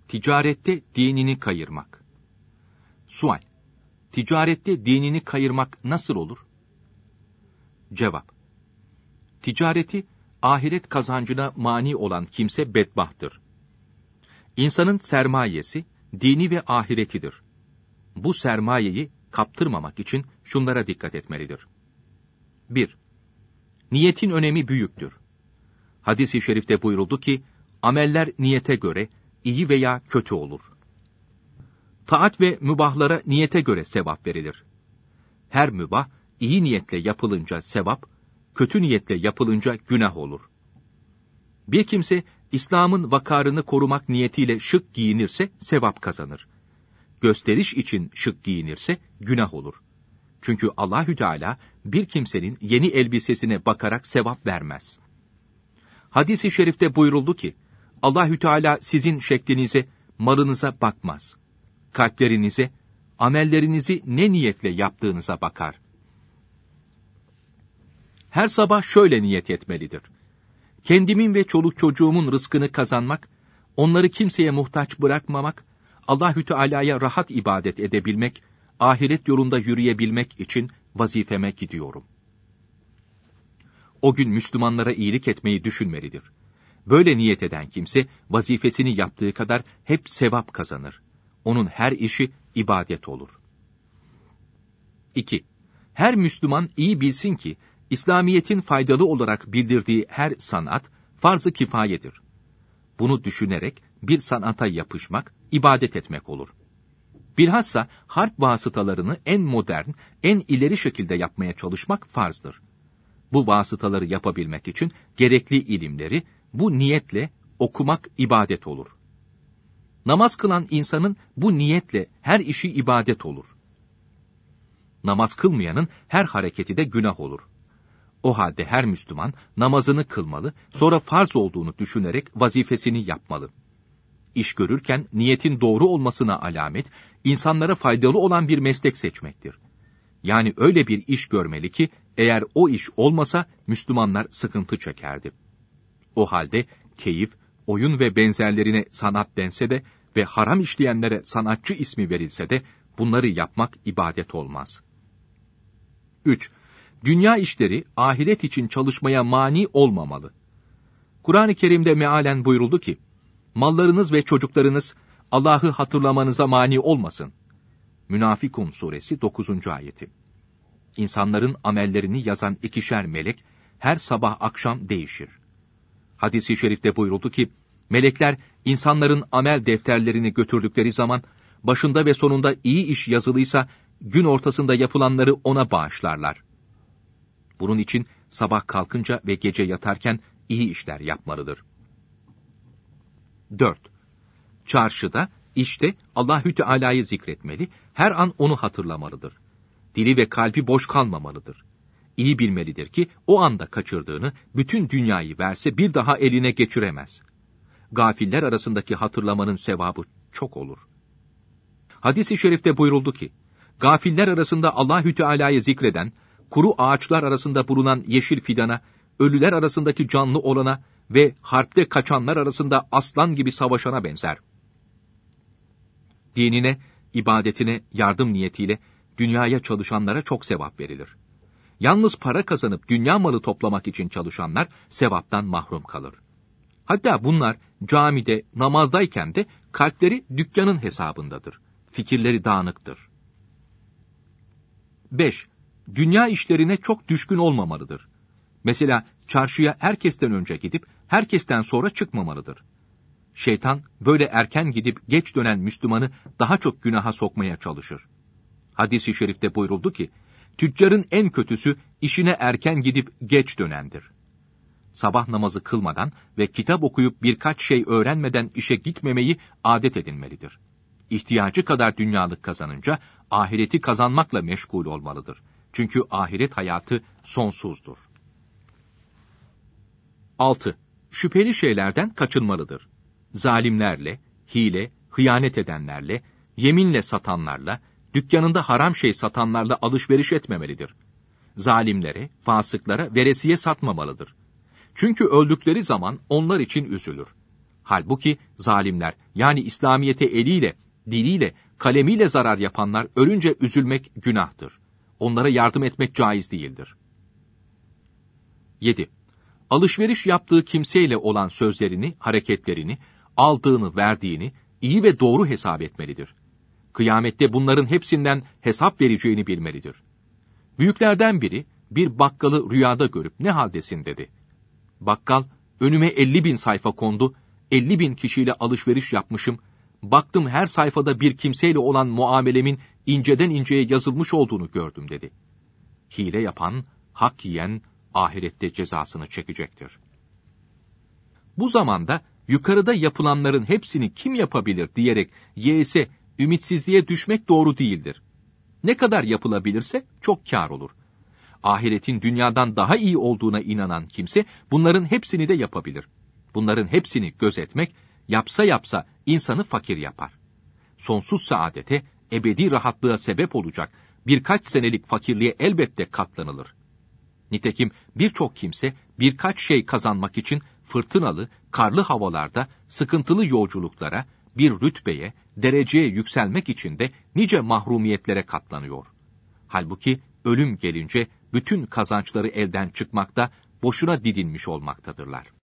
Ticarette dinini kayırmak. Sual: Ticarette dinini kayırmak nasıl olur? Cevap: Ticareti, ahiret kazancına mani olan kimse bedbahttır. İnsanın sermayesi, dini ve ahiretidir. Bu sermayeyi kaptırmamak için şunlara dikkat etmelidir. 1. Niyetin önemi büyüktür. Hadis-i şerifte buyuruldu ki, ameller niyete göre iyi veya kötü olur. Taat ve mübahlara niyete göre sevap verilir. Her mübah, iyi niyetle yapılınca sevap, kötü niyetle yapılınca günah olur. Bir kimse, İslam'ın vakarını korumak niyetiyle şık giyinirse sevap kazanır. Gösteriş için şık giyinirse günah olur. Çünkü Allahü Teala bir kimsenin yeni elbisesine bakarak sevap vermez. Hadis-i şerifte buyuruldu ki, Allahü Teala sizin şeklinize, malınıza bakmaz. Kalplerinize, amellerinizi ne niyetle yaptığınıza bakar. Her sabah şöyle niyet etmelidir: kendimin ve çoluk çocuğumun rızkını kazanmak, onları kimseye muhtaç bırakmamak, Allahü Teala'ya rahat ibadet edebilmek, ahiret yolunda yürüyebilmek için vazifeme gidiyorum. O gün Müslümanlara iyilik etmeyi düşünmelidir. Böyle niyet eden kimse, vazifesini yaptığı kadar hep sevap kazanır. Onun her işi ibadet olur. 2. Her Müslüman iyi bilsin ki, İslamiyet'in faydalı olarak bildirdiği her sanat, farz-ı kifayedir. Bunu düşünerek bir sanata yapışmak, ibadet etmek olur. Bilhassa harp vasıtalarını en modern, en ileri şekilde yapmaya çalışmak farzdır. Bu vasıtaları yapabilmek için gerekli ilimleri bu niyetle okumak ibadet olur. Namaz kılan insanın bu niyetle her işi ibadet olur. Namaz kılmayanın her hareketi de günah olur. O halde her Müslüman namazını kılmalı, sonra farz olduğunu düşünerek vazifesini yapmalı. İş görürken niyetin doğru olmasına alamet, insanlara faydalı olan bir meslek seçmektir. Yani öyle bir iş görmeli ki, eğer o iş olmasa Müslümanlar sıkıntı çekerdi. O halde keyif, oyun ve benzerlerine sanat dense de ve haram işleyenlere sanatçı ismi verilse de bunları yapmak ibadet olmaz. 3. Dünya işleri ahiret için çalışmaya mani olmamalı. Kur'an-ı Kerim'de mealen buyuruldu ki, mallarınız ve çocuklarınız Allah'ı hatırlamanıza mani olmasın. Münafikun suresi 9. ayeti. İnsanların amellerini yazan 2'şer melek her sabah akşam değişir. Hadis-i şerifte buyuruldu ki, melekler insanların amel defterlerini götürdükleri zaman, başında ve sonunda iyi iş yazılıysa, gün ortasında yapılanları ona bağışlarlar. Bunun için sabah kalkınca ve gece yatarken iyi işler yapmalıdır. 4. Çarşıda, işte Allahü Teala'yı zikretmeli, her an onu hatırlamalıdır. Dili ve kalbi boş kalmamalıdır. İyi bilmelidir ki o anda kaçırdığını bütün dünyayı verse bir daha eline geçiremez. Gafiller arasındaki hatırlamanın sevabı çok olur. Hadis-i şerifte buyuruldu ki, gafiller arasında Allahü Teala'yı zikreden, kuru ağaçlar arasında bulunan yeşil fidana, ölüler arasındaki canlı olana ve harpte kaçanlar arasında aslan gibi savaşana benzer. Dinine, ibadetine yardım niyetiyle dünyaya çalışanlara çok sevap verilir. Yalnız para kazanıp dünya malı toplamak için çalışanlar sevaptan mahrum kalır. Hatta bunlar camide, namazdayken de kalpleri dükkanın hesabındadır. Fikirleri dağınıktır. 5. Dünya işlerine çok düşkün olmamalıdır. Mesela çarşıya herkesten önce gidip herkesten sonra çıkmamalıdır. Şeytan böyle erken gidip geç dönen Müslümanı daha çok günaha sokmaya çalışır. Hadis-i şerifte buyuruldu ki, tüccarın en kötüsü işine erken gidip geç dönendir. Sabah namazı kılmadan ve kitap okuyup birkaç şey öğrenmeden işe gitmemeyi adet edinmelidir. İhtiyacı kadar dünyalık kazanınca ahireti kazanmakla meşgul olmalıdır. Çünkü ahiret hayatı sonsuzdur. 6. Şüpheli şeylerden kaçınmalıdır. Zalimlerle, hile, hıyanet edenlerle, yeminle satanlarla, dükkanında haram şey satanlarla alışveriş etmemelidir. Zalimlere, fasıklara veresiye satmamalıdır. Çünkü öldükleri zaman onlar için üzülür. Halbuki zalimler, yani İslamiyete eliyle, diliyle, kalemiyle zarar yapanlar ölünce üzülmek günahtır. Onlara yardım etmek caiz değildir. 7. Alışveriş yaptığı kimseyle olan sözlerini, hareketlerini, aldığını, verdiğini iyi ve doğru hesap etmelidir. Kıyamette bunların hepsinden hesap vereceğini bilmelidir. Büyüklerden biri, bir bakkalı rüyada görüp ne haldesin dedi. Bakkal, önüme 50.000 sayfa kondu, 50.000 kişiyle alışveriş yapmışım, baktım her sayfada bir kimseyle olan muamelemin inceden inceye yazılmış olduğunu gördüm dedi. Hile yapan, hak yiyen, ahirette cezasını çekecektir. Bu zamanda, yukarıda yapılanların hepsini kim yapabilir diyerek yeğse, ümitsizliğe düşmek doğru değildir. Ne kadar yapılabilirse çok kâr olur. Ahiretin dünyadan daha iyi olduğuna inanan kimse bunların hepsini de yapabilir. Bunların hepsini gözetmek, yapsa yapsa insanı fakir yapar. Sonsuz saadete, ebedi rahatlığa sebep olacak birkaç senelik fakirliğe elbette katlanılır. Nitekim birçok kimse birkaç şey kazanmak için fırtınalı, karlı havalarda sıkıntılı yolculuklara, bir rütbeye, dereceye yükselmek için de nice mahrumiyetlere katlanıyor. Halbuki ölüm gelince bütün kazançları elden çıkmakta, boşuna didinmiş olmaktadırlar.